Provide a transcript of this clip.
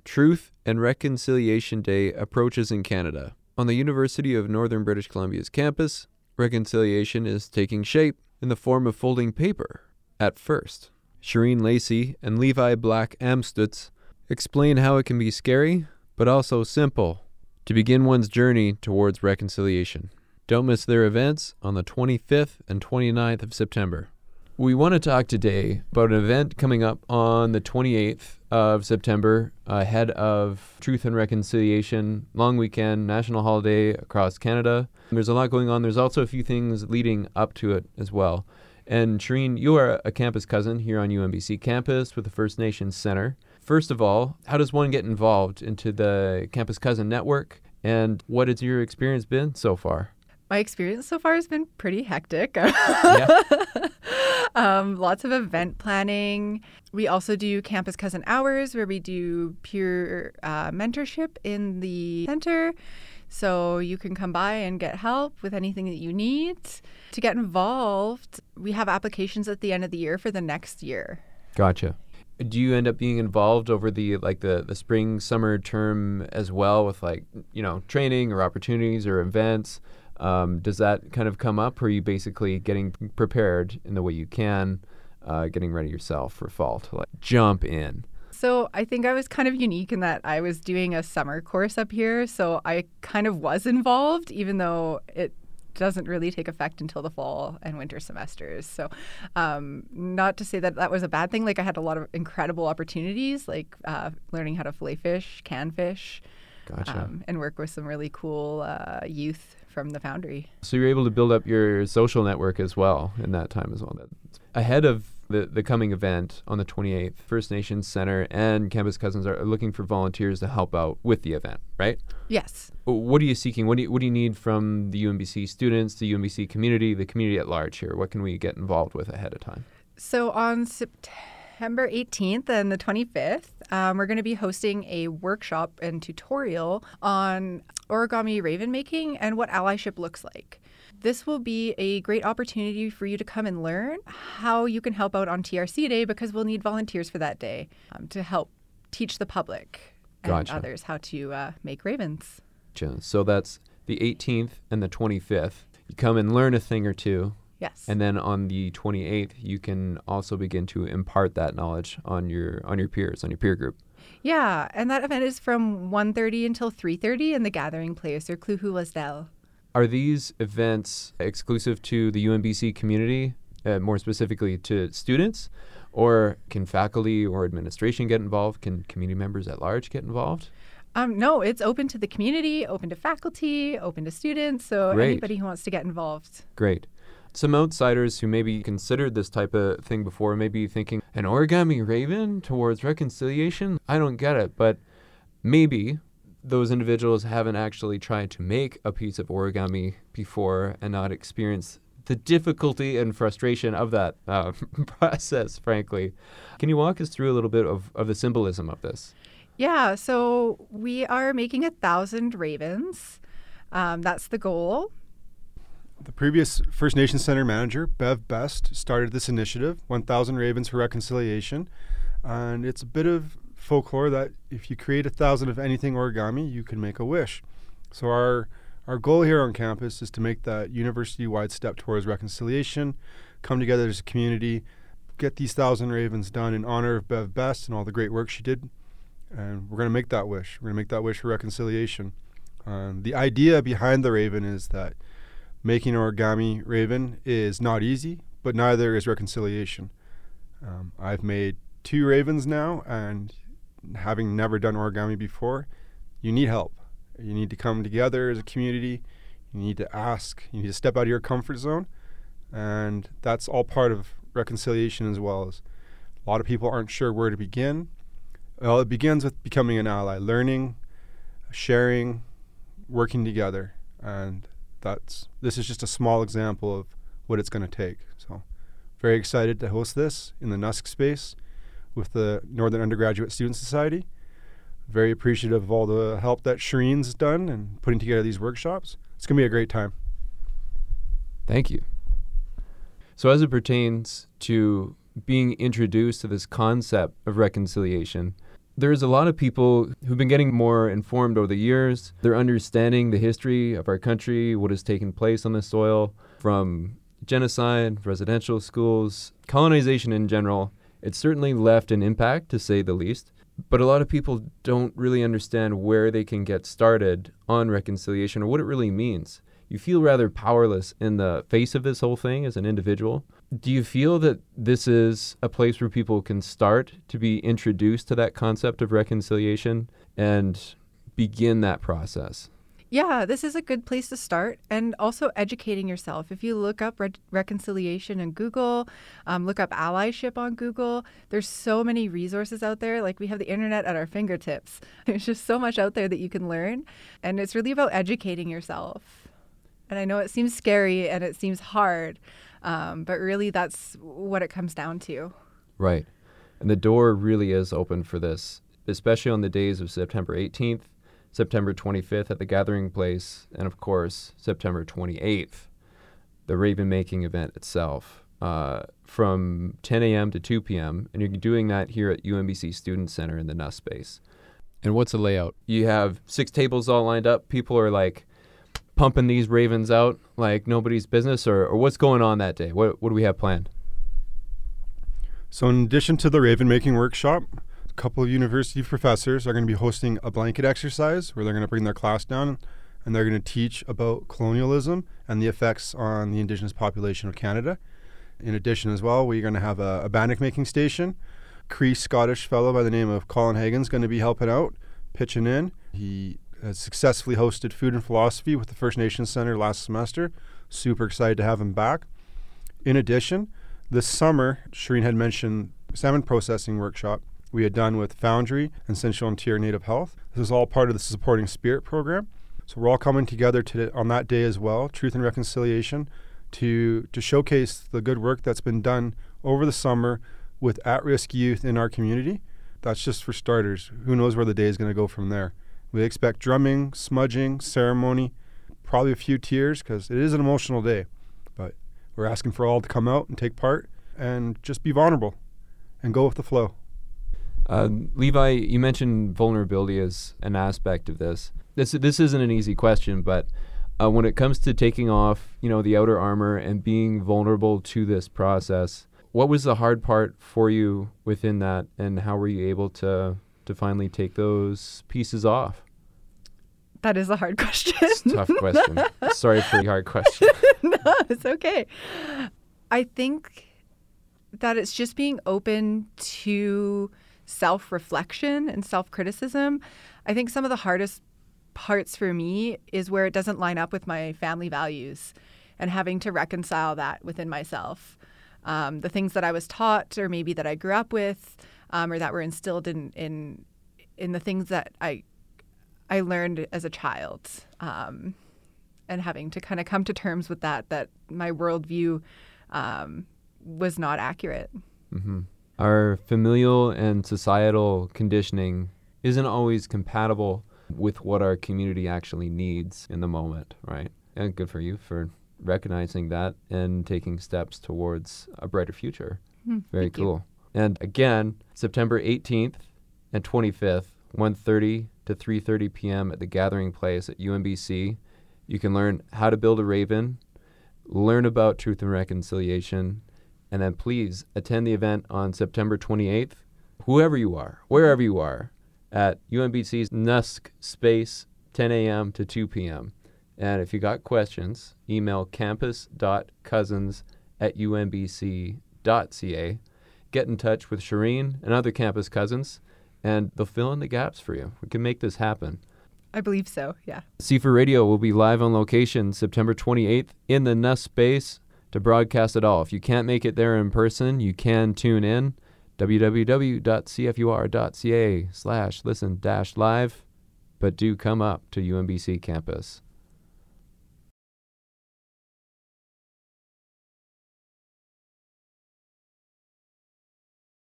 Truth and Reconciliation Day approaches in Canada. On the University of Northern British Columbia's campus, reconciliation is taking shape in the form of folding paper at first. Shireen Lacey and Levi Black Amstutz explain how it can be scary, but also simple, to begin one's journey towards reconciliation. Don't miss their events on the 25th and 29th of September. We want to talk today about an event coming up on the 28th of September ahead of Truth and Reconciliation, long weekend, national holiday across Canada. There's a lot going on. There's also a few things leading up to it as well. And Shireen, you are a campus cousin here on UNBC campus with the First Nations Center. First of all, how does one get involved into the Campus Cousin Network, and what has your experience been so far? My experience so far has been pretty hectic. Yeah. Lots of event planning. We also do Campus Cousin Hours where we do peer mentorship in the center. So you can come by and get help with anything that you need. To get involved, we have applications at the end of the year for the next year. Gotcha. Do you end up being involved over the spring, summer term as well with training or opportunities or events? Does that kind of come up, or are you basically getting prepared in the way you can, getting ready yourself for fall to jump in? So I think I was kind of unique in that I was doing a summer course up here. So I kind of was involved, even though it doesn't really take effect until the fall and winter semesters. So not to say that that was a bad thing. I had a lot of incredible opportunities, learning how to fillet fish, can fish, Gotcha. and work with some really cool youth from the Foundry. So you're able to build up your social network as well in that time as well. Ahead of the coming event on the 28th, First Nations Center and Campus Cousins are looking for volunteers to help out with the event, right? Yes. What are you seeking? What do you need from the UNBC students, the UNBC community, the community at large here? What can we get involved with ahead of time? So on September 18th and the 25th, we're going to be hosting a workshop and tutorial on origami raven making and what allyship looks like. This will be a great opportunity for you to come and learn how you can help out on TRC Day, because we'll need volunteers for that day to help teach the public and Gotcha. others how to make ravens. So that's the 18th and the 25th. You come and learn a thing or two. Yes. And then on the 28th, you can also begin to impart that knowledge on your peers, on your peer group. Yeah, and that event is from 1:30 until 3:30 in the Gathering Place or Cluhu Lasdell. Are these events exclusive to the UNBC community, more specifically to students, or can faculty or administration get involved? Can community members at large get involved? No, it's open to the community, open to faculty, open to students, so Great. anybody who wants to get involved. Great. Some outsiders who maybe considered this type of thing before may be thinking, an origami raven towards reconciliation? I don't get it, but maybe those individuals haven't actually tried to make a piece of origami before and not experienced the difficulty and frustration of that process, frankly. Can you walk us through a little bit of the symbolism of this? Yeah, so we are making 1,000 ravens. That's the goal. The previous First Nations Center manager, Bev Best, started this initiative, 1,000 Ravens for Reconciliation. And it's a bit of folklore that if you create 1,000 of anything origami, you can make a wish. So our goal here on campus is to make that university-wide step towards reconciliation, come together as a community, get these 1,000 ravens done in honor of Bev Best and all the great work she did. And we're going to make that wish. We're going to make that wish for reconciliation. The idea behind the raven is that making an origami raven is not easy, but neither is reconciliation. I've made 2 ravens now, and having never done origami before, you need help. You need to come together as a community. You need to ask. You need to step out of your comfort zone. And that's all part of reconciliation as well. As a lot of people aren't sure where to begin. Well, it begins with becoming an ally, learning, sharing, working together. And this is just a small example of what it's going to take. So very excited to host this in the NUSC space with the Northern Undergraduate Student Society. Very appreciative of all the help that Shireen's done and putting together these workshops. It's going to be a great time. Thank you. So as it pertains to being introduced to this concept of reconciliation, There's a lot of people who've been getting more informed over the years. They're understanding the history of our country, what has taken place on the soil, from genocide, residential schools, colonization in general. It's certainly left an impact, to say the least. But a lot of people don't really understand where they can get started on reconciliation or what it really means. You feel rather powerless in the face of this whole thing as an individual. Do you feel that this is a place where people can start to be introduced to that concept of reconciliation and begin that process? Yeah, this is a good place to start, and also educating yourself. If you look up reconciliation in Google, look up allyship on Google, there's so many resources out there. Like, we have the internet at our fingertips. There's just so much out there that you can learn, and it's really about educating yourself. And I know it seems scary and it seems hard, but really that's what it comes down to. Right. And the door really is open for this, especially on the days of September 18th, September 25th at the Gathering Place, and of course, September 28th, the Raven Making event itself, from 10 a.m. to 2 p.m. And you're doing that here at UNBC Student Center in the Nuss space. And what's the layout? You have 6 tables all lined up. People are like pumping these ravens out like nobody's business, or what's going on that day? What do we have planned? So in addition to the Raven Making workshop, a couple of university professors are going to be hosting a blanket exercise where they're going to bring their class down and they're going to teach about colonialism and the effects on the Indigenous population of Canada. In addition as well, we're going to have a bannock making station. Cree Scottish fellow by the name of Colin Hagan's going to be helping out, pitching in. He has successfully hosted Food and Philosophy with the First Nations Center last semester. Super excited to have him back. In addition, this summer, Shireen had mentioned salmon processing workshop we had done with Foundry and Central Interior Native Health. This is all part of the Supporting Spirit program. So we're all coming together on that day as well, Truth and Reconciliation, to showcase the good work that's been done over the summer with at-risk youth in our community. That's just for starters. Who knows where the day is going to go from there. We expect drumming, smudging, ceremony, probably a few tears because it is an emotional day. But we're asking for all to come out and take part and just be vulnerable and go with the flow. Levi, you mentioned vulnerability as an aspect of this. This isn't an easy question, but when it comes to taking off, the outer armor and being vulnerable to this process, what was the hard part for you within that, and how were you able to finally take those pieces off? That is a hard question. It's a tough question. Sorry for the hard question. No, it's okay. I think that it's just being open to self-reflection and self-criticism. I think some of the hardest parts for me is where it doesn't line up with my family values and having to reconcile that within myself. The things that I was taught, or maybe that I grew up with, or that were instilled in the things that I learned as a child, and having to kind of come to terms with that my worldview was not accurate. Mm-hmm. Our familial and societal conditioning isn't always compatible with what our community actually needs in the moment, right? And good for you for recognizing that and taking steps towards a brighter future. Very cool. And again, September 18th and 25th, 1:30 to 3:30 p.m. at the Gathering Place at UNBC. You can learn how to build a raven, learn about Truth and Reconciliation, and then please attend the event on September 28th, whoever you are, wherever you are, at UNBC's Nusk space, 10 a.m. to 2 p.m. And if you got questions, email campus.cousins@unbc.ca. Get in touch with Shireen and other campus cousins, and they'll fill in the gaps for you. We can make this happen. I believe so, yeah. C4 Radio will be live on location September 28th in the Nuss space to broadcast it all. If you can't make it there in person, you can tune in. www.cfur.ca/listen-live. But do come up to UNBC campus.